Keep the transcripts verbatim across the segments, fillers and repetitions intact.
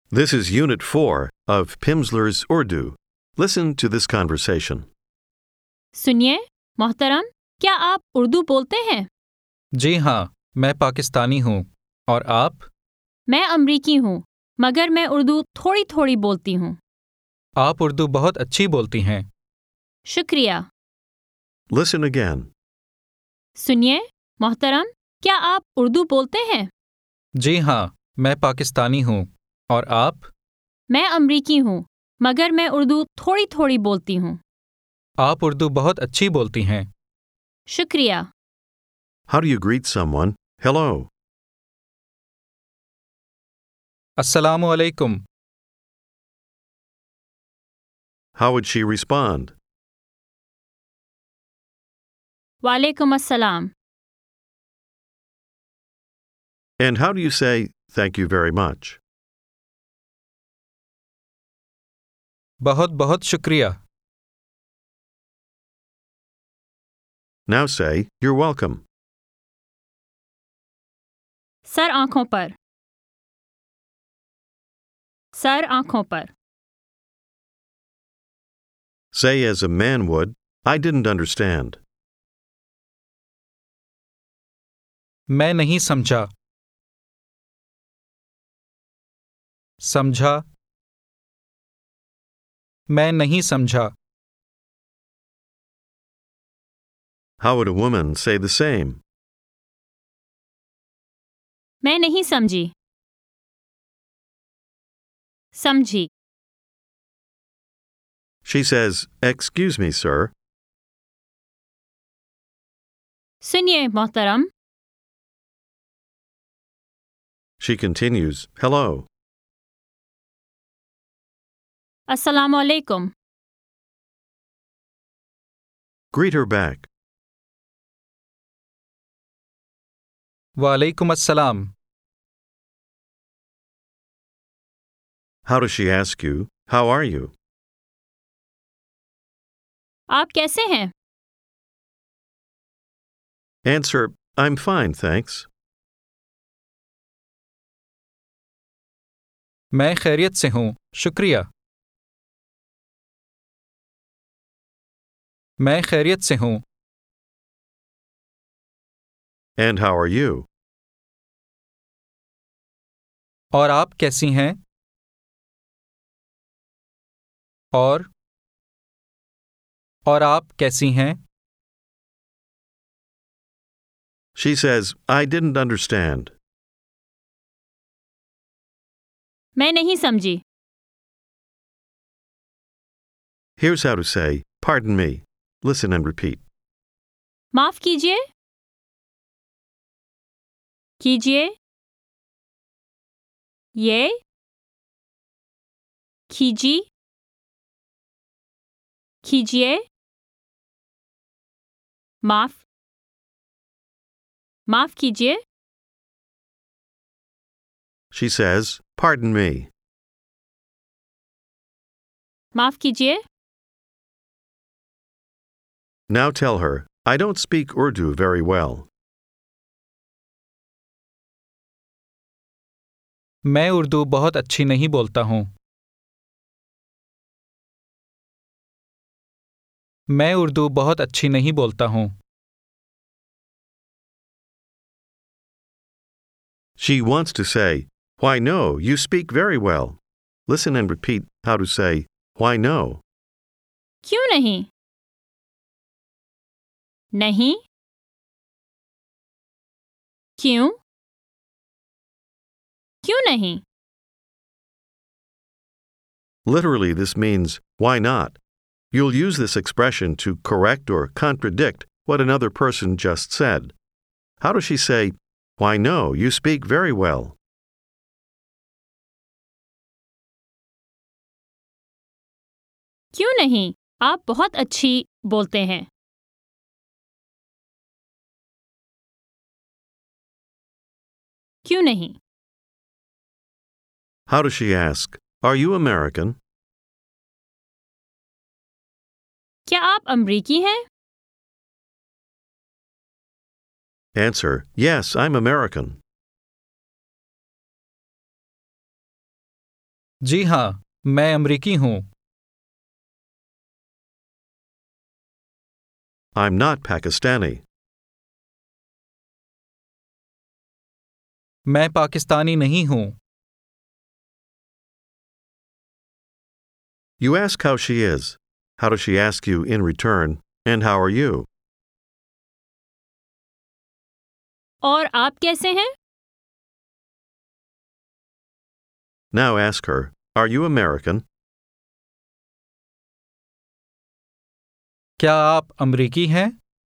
This is Unit four of Pimsleur's Urdu. Listen to this conversation. सुनिए मोहतरम, क्या आप उर्दू बोलते हैं? जी हाँ, मैं पाकिस्तानी हूँ। और आप? मैं अमरीकी हूँ, मगर मैं उर्दू थोड़ी थोड़ी बोलती हूँ। आप उर्दू बहुत अच्छी बोलती हैं। शुक्रिया। Listen again. सुनिए मोहतरम, क्या आप उर्दू बोलते हैं? जी हाँ, मैं पाकिस्तानी हूँ। और आप? मैं अमरीकी हूँ, मगर मैं उर्दू थोड़ी थोड़ी बोलती हूँ। आप उर्दू बहुत अच्छी बोलती हैं। शुक्रिया। How do you greet someone? Hello. अस्सलामु अलैकुम। How would she respond? वालेकुम अस्सलाम। And how do you say, thank you very much? बहुत बहुत शुक्रिया। Now say, you're welcome. Sir आँखों पर। सर आँखों पर। Say as a man would, I didn't understand. मैं नहीं समझा। समझा। मैं नहीं समझा। How would a woman say the same? मैं नहीं समझी। समझी। She says, excuse me, sir. सुनिए मोहतरम। She continues, hello. अस्सलामु अलैकुम। Greet her back. वालेकुम अस्सलाम। How does she ask you, how are you? आप कैसे हैं? Answer, I'm fine, thanks. मैं खैरियत से हूँ, शुक्रिया। मैं खैरियत से हूँ। And how are you? और आप कैसी हैं? और और आप कैसी हैं? She says, I didn't understand. मैं नहीं समझी। Here's how to say, pardon me. Listen and repeat. माफ कीजिए। कीजिए। ये। कीजी। कीजिए। माफ। माफ कीजिए। She says, pardon me. माफ कीजिए। Now tell her, I don't speak Urdu very well. मैं उर्दू बहुत अच्छी नहीं बोलता हूँ। मैं उर्दू बहुत अच्छी नहीं बोलता हूँ। She wants to say, why no, you speak very well. Listen and repeat how to say, why no. क्यों नहीं? नहीं। क्यों? क्यों नहीं? Literally, this means, why not? You'll use this expression to correct or contradict what another person just said. How does she say, why no, you speak very well? क्यों नहीं? आप बहुत अच्छी बोलते हैं। क्यों नहीं? How does she ask, are you American? क्या आप अमरीकी हैं? Answer, yes, I'm American. जी हाँ, मैं अमरीकी हूँ। I'm not Pakistani. मैं पाकिस्तानी नहीं हूँ। You ask how she is. How does she ask you in return? And how are you? और आप कैसे हैं? Now ask her, are you American? क्या आप अमरीकी हैं?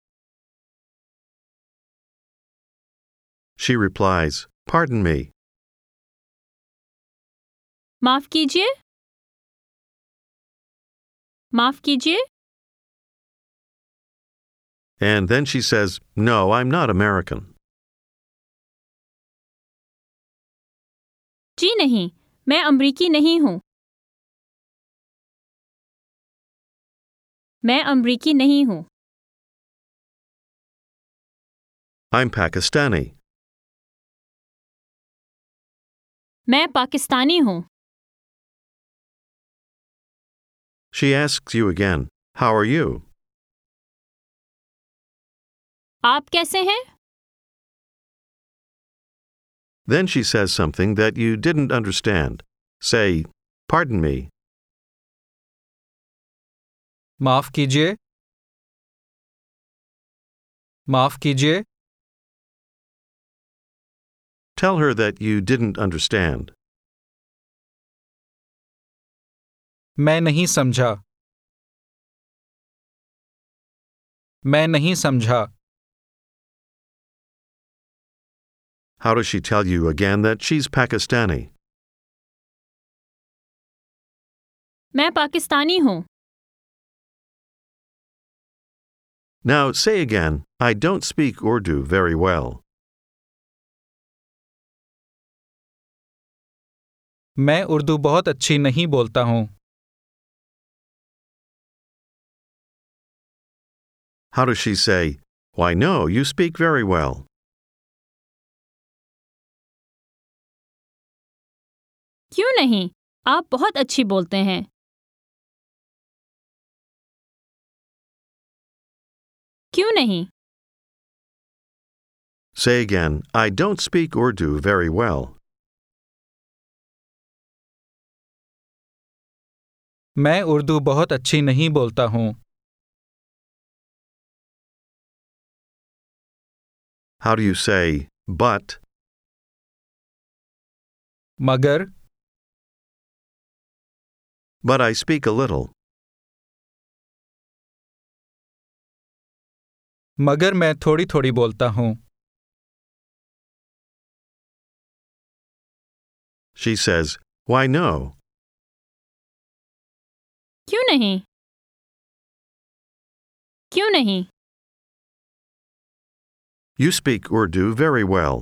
She replies, pardon me. माफ कीजिए। माफ कीजिए। And then she says, no, I'm not American. जी नहीं, मैं अमरीकी नहीं हूँ। मैं अमरीकी नहीं हूँ। I'm Pakistani. मैं पाकिस्तानी हूँ। She asks you again, how are you? आप कैसे हैं? Then she says something that you didn't understand. Say, pardon me. माफ कीजिए। माफ कीजिए। Tell her that you didn't understand. मैं नहीं समझा। मैं नहीं समझा। How does she tell you again that she's Pakistani? मैं पाकिस्तानी हूँ। Now say again, I don't speak Urdu very well. मैं उर्दू बहुत अच्छी नहीं बोलता हूँ। How does she say, why no, you speak very well? क्यों नहीं? आप बहुत अच्छी बोलते हैं। क्यों नहीं? Say again, I don't speak Urdu very well. मैं उर्दू बहुत अच्छी नहीं बोलता हूँ। How do you say, but? मगर But I speak a little. मगर मैं थोड़ी थोड़ी बोलता हूँ। She says, why no? क्यों नहीं? क्यों नहीं? You speak Urdu very well.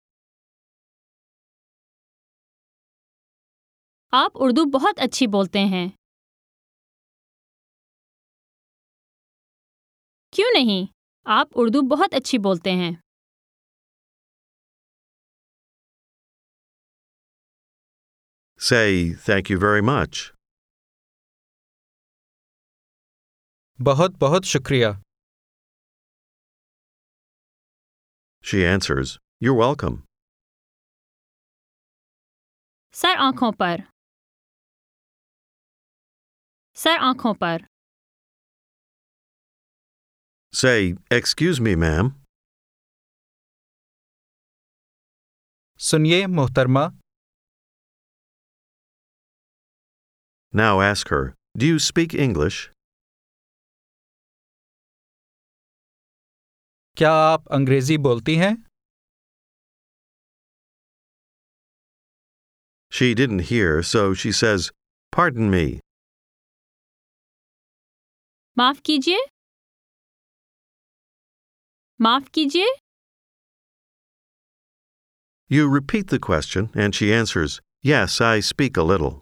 आप उर्दू बहुत अच्छी बोलते हैं। क्यों नहीं? आप उर्दू बहुत अच्छी बोलते हैं। Say, thank you very much. बहुत बहुत शुक्रिया। She answers, you're welcome. Sir आँखों पर। सर आँखों पर। Say, excuse me, ma'am. सुनिए मोहतरमा। Now ask her, do you speak English? क्या आप अंग्रेजी बोलती हैं? She didn't hear, so she says, pardon me. माफ कीजिए। माफ कीजिए। You repeat the question, and she answers, yes, I speak a little.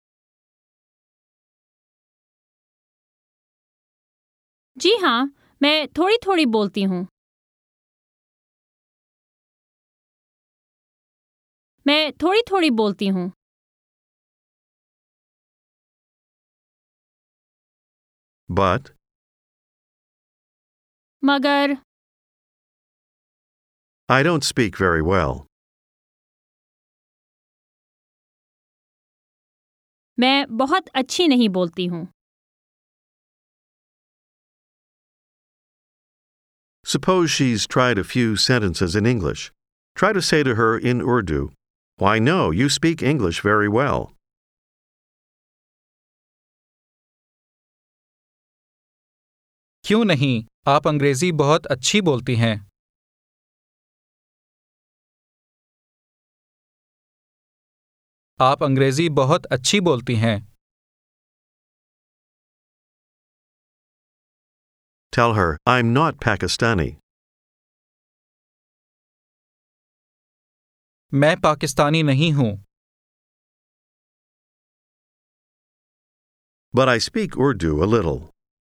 जी हाँ, मैं थोड़ी थोड़ी बोलती हूँ। मैं थोड़ी थोड़ी बोलती हूँ। but, मगर, I don't speak very well. मैं बहुत अच्छी नहीं बोलती हूँ. Suppose she's tried a few sentences in English. Try to say to her in Urdu, "Why, no, you speak English very well." क्यों नहीं, आप अंग्रेजी बहुत अच्छी बोलती हैं. आप अंग्रेजी बहुत अच्छी बोलती हैं. Tell her, "I'm not Pakistani." मैं पाकिस्तानी नहीं हूँ. But I speak Urdu a little.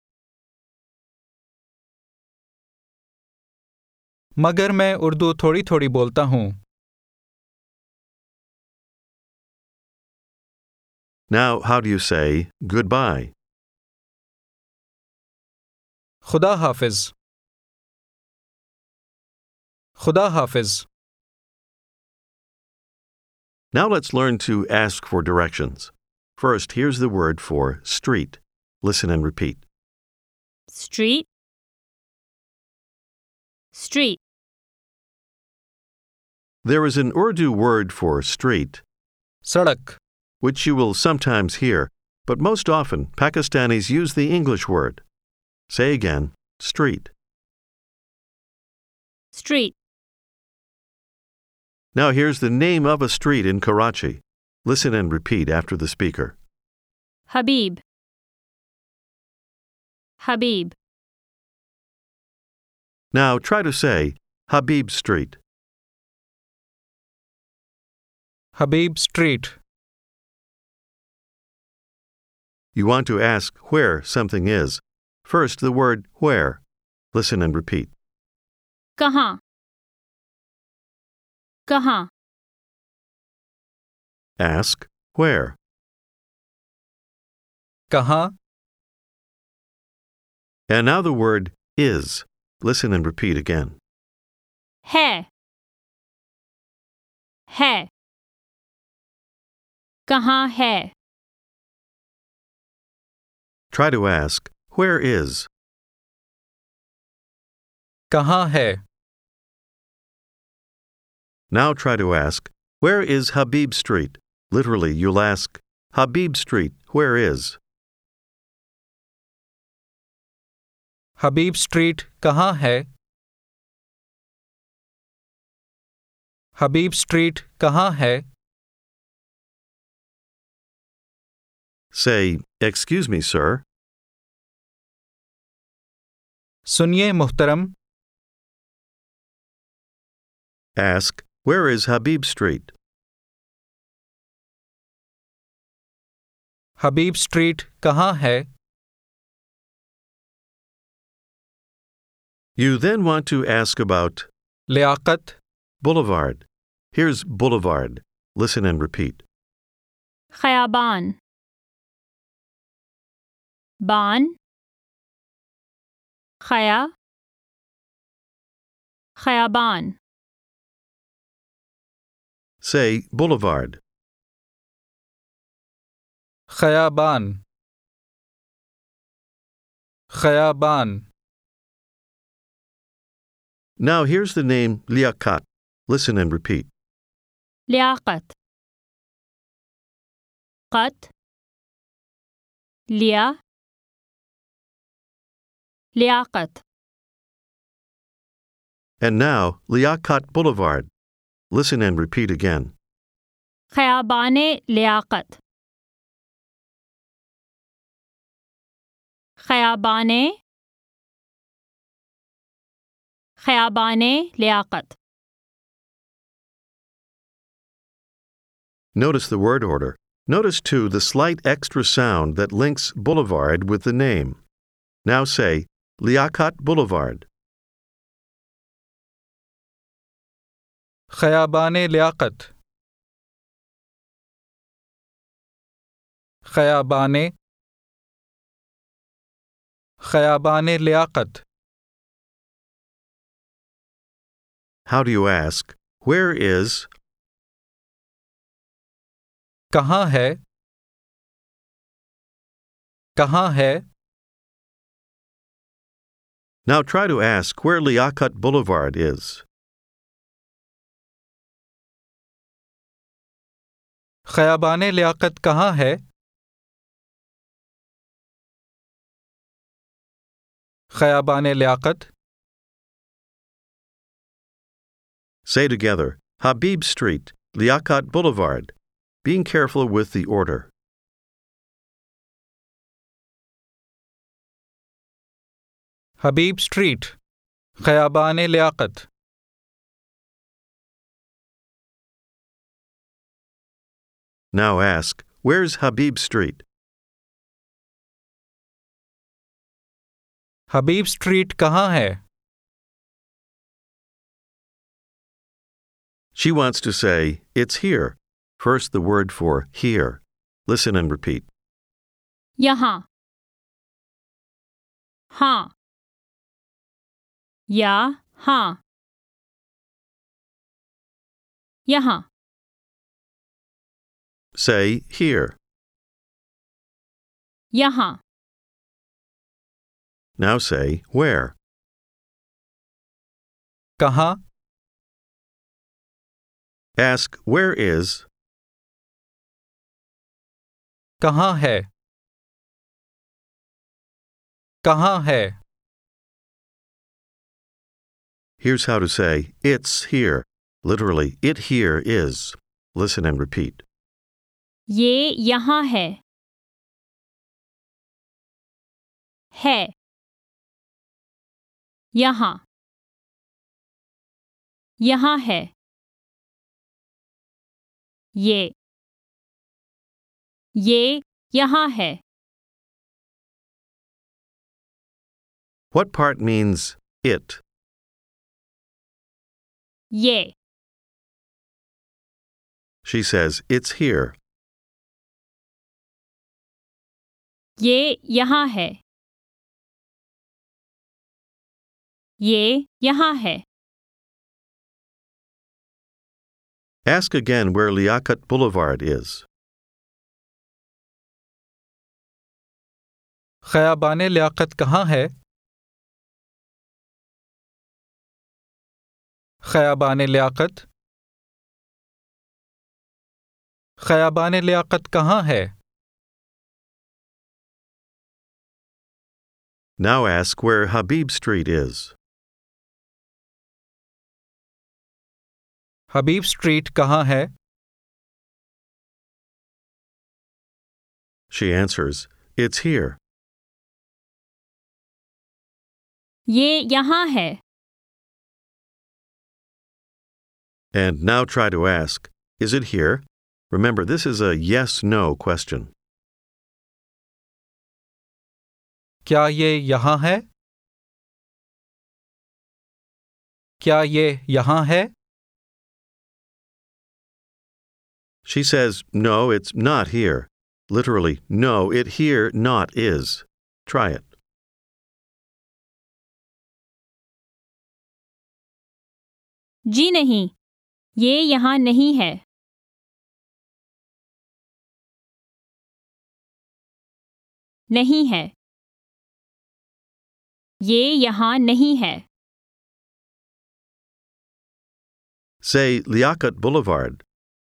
मगर मैं उर्दू थोड़ी थोड़ी बोलता हूँ. Now, how do you say goodbye? खुदा हाफिज. खुदा हाफिज. Now let's learn to ask for directions. First, here's the word for street. Listen and repeat. Street, street, There is an Urdu word for street, सड़क. which you will sometimes hear, but most often Pakistanis use the English word. Say again, street. street, Now here's the name of a street in Karachi. Listen and repeat after the speaker. Habib, Habib, Now try to say Habib Street. Habib Street. You want to ask where something is. First, the word where. Listen and repeat. कहाँ, कहाँ, Ask where. कहाँ. And now the word is. Listen and repeat again. है, है, कहाँ है. Try to ask where is. कहाँ है. Now try to ask where is Habib Street. Literally, you'll ask Habib Street, where is? Habib Street कहाँ है. हबीब Street कहाँ है. Say, "Excuse me, sir." सुनिए मुहतरम. Ask, where is Habib Street? Habib Street कहाँ है. You then want to ask about Liaquat. Boulevard. Here's Boulevard. Listen and repeat. Khayaban, बान, खया, Khayaban. Say Boulevard. Khayaban. Khayaban. Now here's the name Liaquat. Listen and repeat. Liaquat, قط, लिया, Liaquat. And now Liaquat Boulevard. Listen and repeat again. खयाबाने Liaquat, खयाबाने, खयाबाने Liaquat. Notice the word order. Notice, too, the slight extra sound that links Boulevard with the name. Now say, Liaquat Boulevard. खयाबाने Liaquat. खयाबाने Khayaban Liaquat. How do you ask, where is? कहाँ है? कहाँ है? Now try to ask where Liaquat Boulevard is. Khayaban Liaquat कहाँ है? Khayaban Liaquat. Say together, Habib Street, Liaquat Boulevard, being careful with the order. Habib Street, Khayaban Liaquat. Now ask, where's Habib Street? Habib Street कहाँ है? She wants to say, it's here. First the word for here. Listen and repeat. यहाँ. हाँ. या हाँ. यहाँ. Say here. यहाँ. Now say where. कहाँ? Ask where is. कहाँ है? कहाँ है? Here's how to say, it's here. Literally, it here is. Listen and repeat. ये यहाँ है. है. यहाँ. यहाँ है. ये. ये यहाँ है. What part means it? ये. She says, it's here. ये यहाँ है. ये यहाँ है. Ask again where Liaquat Boulevard is. Khayaban Liaquat कहाँ है? खयाबान लियाकत. खयाबान लियाकत कहाँ है? Now ask where Habib Street is. Habib Street कहाँ है? She answers, it's here. ये यहाँ है. And now try to ask, is it here? Remember, this is a yes-no question. क्या ये यहाँ है? क्या ये यहाँ है? She says, no, it's not here. Literally, no, it here not is. Try it. जी नहीं. ये यहाँ नहीं है. नहीं है. ये यहाँ नहीं है. Say Liaquat Boulevard.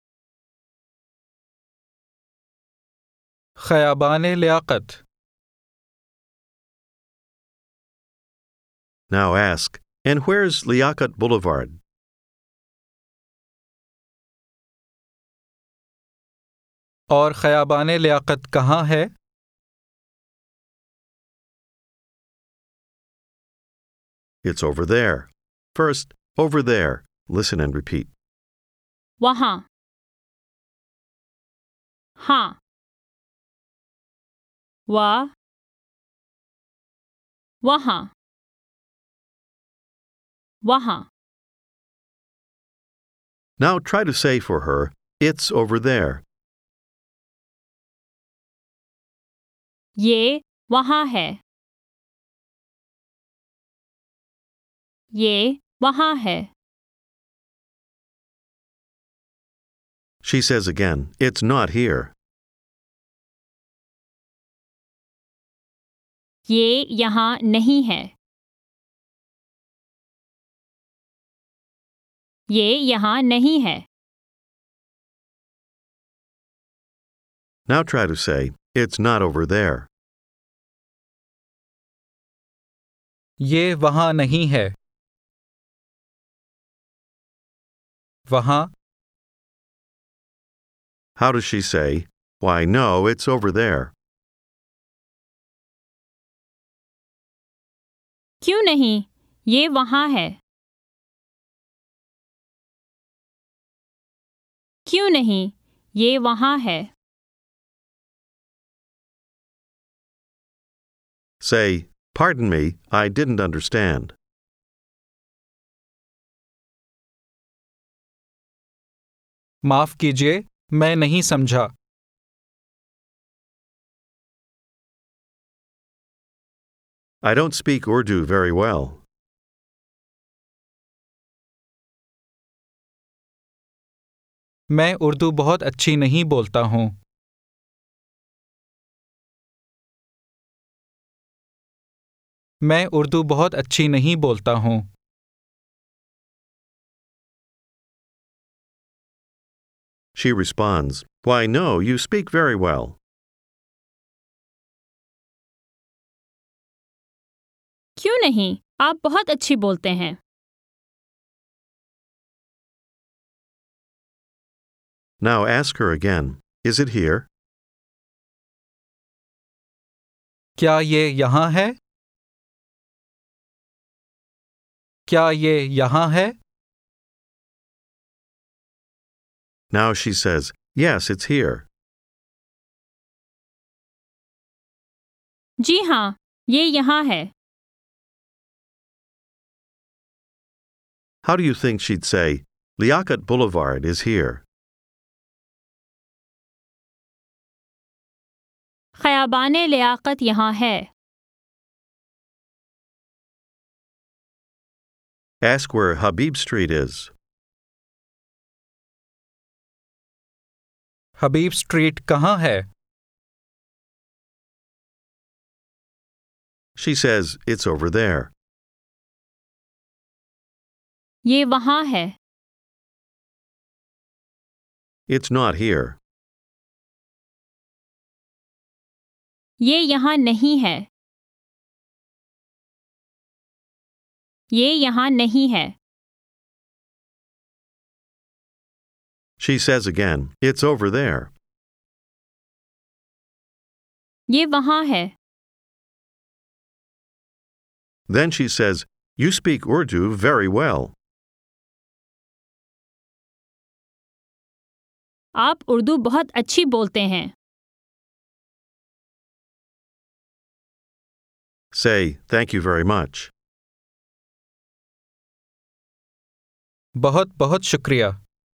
Khayaban Liaquat. Now ask, and where's Liaquat Boulevard? और खयाबान लियाकत कहाँ है? It's over there. First, over there. Listen and repeat. वहाँ. हाँ. वह. वहाँ. वहाँ. Now try to say for her, it's over there. ये वहाँ है. ये वहाँ है. She says again, it's not here. ये यहाँ नहीं है. ये यहाँ नहीं है. Now try to say, it's not over there. ये वहाँ नहीं है. वहाँ. How does she say, why no, it's over there? क्यों नहीं? ये वहाँ है. क्यों नहीं? ये वहाँ है. Say, pardon me, I didn't understand. माफ कीजिए, मैं नहीं समझा. I don't speak Urdu very well. मैं उर्दू बहुत अच्छी नहीं बोलता हूँ. मैं उर्दू बहुत अच्छी नहीं बोलता हूँ. She responds, why no, you speak very well. क्यों नहीं? आप बहुत अच्छी बोलते हैं. Now ask her again, is it here? क्या ये यहाँ है? क्या ये यहाँ है? Now she says, yes, it's here. जी हाँ, ये यहाँ है. How do you think she'd say, Liaquat Boulevard is here? ख़याबान Liaquat यहाँ है. Ask where Habib Street is. Habib Street कहाँ है? She says, it's over there. ये वहाँ है. It's not here. ये यहाँ नहीं है. ये यहाँ नहीं है. She says again, it's over there. ये वहाँ है. Then she says, you speak Urdu very well. आप उर्दू बहुत अच्छी बोलते हैं. Say, thank you very much. बहुत बहुत शुक्रिया.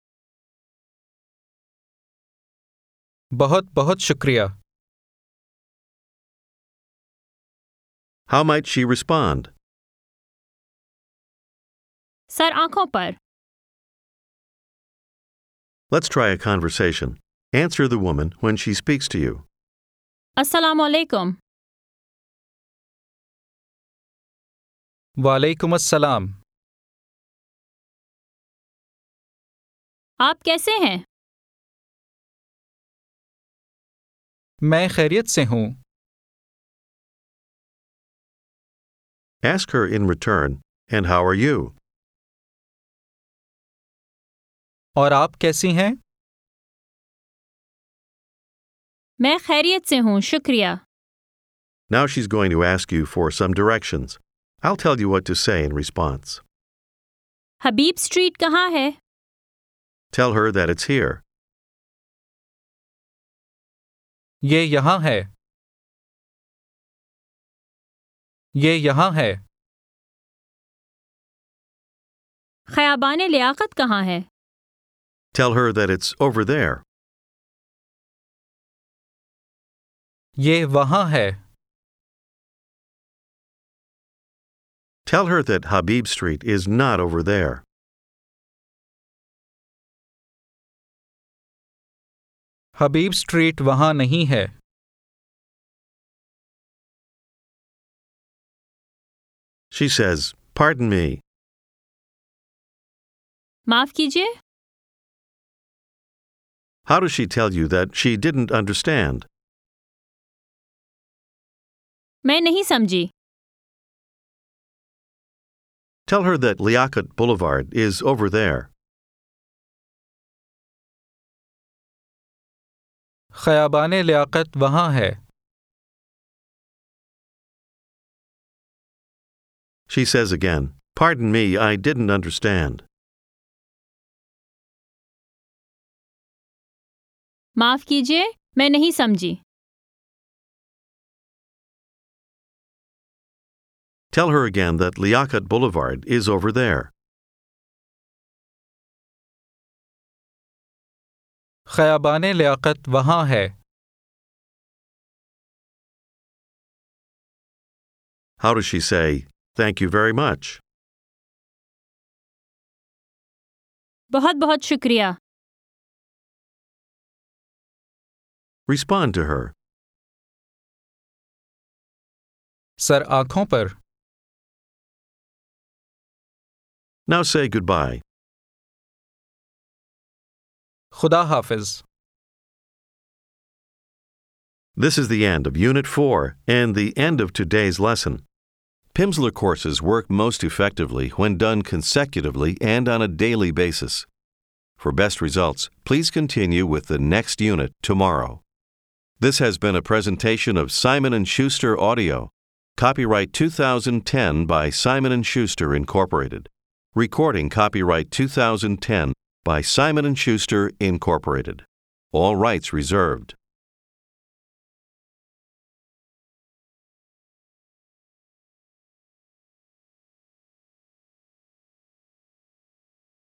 बहुत बहुत शुक्रिया. How might she respond? सर आंखों पर. Let's try a conversation. Answer the woman when she speaks to you. अस्सलाम वालेकुम. वालेकुम अस्सलाम. आप कैसे हैं? मैं खैरियत से हूँ. Ask her in return, and how are you? और आप कैसी हैं? मैं खैरियत से हूँ, शुक्रिया. Now she's going to ask you for some directions. I'll tell you what to say in response. Habib Street कहाँ है? Tell her that it's here. ये यहाँ है. ये यहाँ है. ख़याबान लियाकत कहाँ है? Tell her that it's over there. ये वहाँ है. Tell her that Habib Street is not over there. Habib Street वहाँ नहीं है. She says, "Pardon me." माफ कीजिए. How does she tell you that she didn't understand? मैं नहीं समझी. Tell her that Liaquat Boulevard is over there. ख़याबान Liaquat वहाँ है. She says again, "Pardon me, I didn't understand." माफ कीजिए, मैं नहीं समझी. Tell her again that Liaquat Boulevard is over there. ख़याबान Liaquat वहाँ है. How does she say, "Thank you very much"? बहुत बहुत शुक्रिया. Respond to her. सर आँखों पर. Now say goodbye. खुदा हाफिज. This is the end of Unit four and the end of today's lesson. Pimsleur courses work most effectively when done consecutively and on a daily basis. For best results, please continue with the next unit tomorrow. This has been a presentation of Simon and Schuster Audio. Copyright two thousand ten by Simon and Schuster Incorporated. Recording copyright two thousand ten by Simon and Schuster Incorporated. All rights reserved.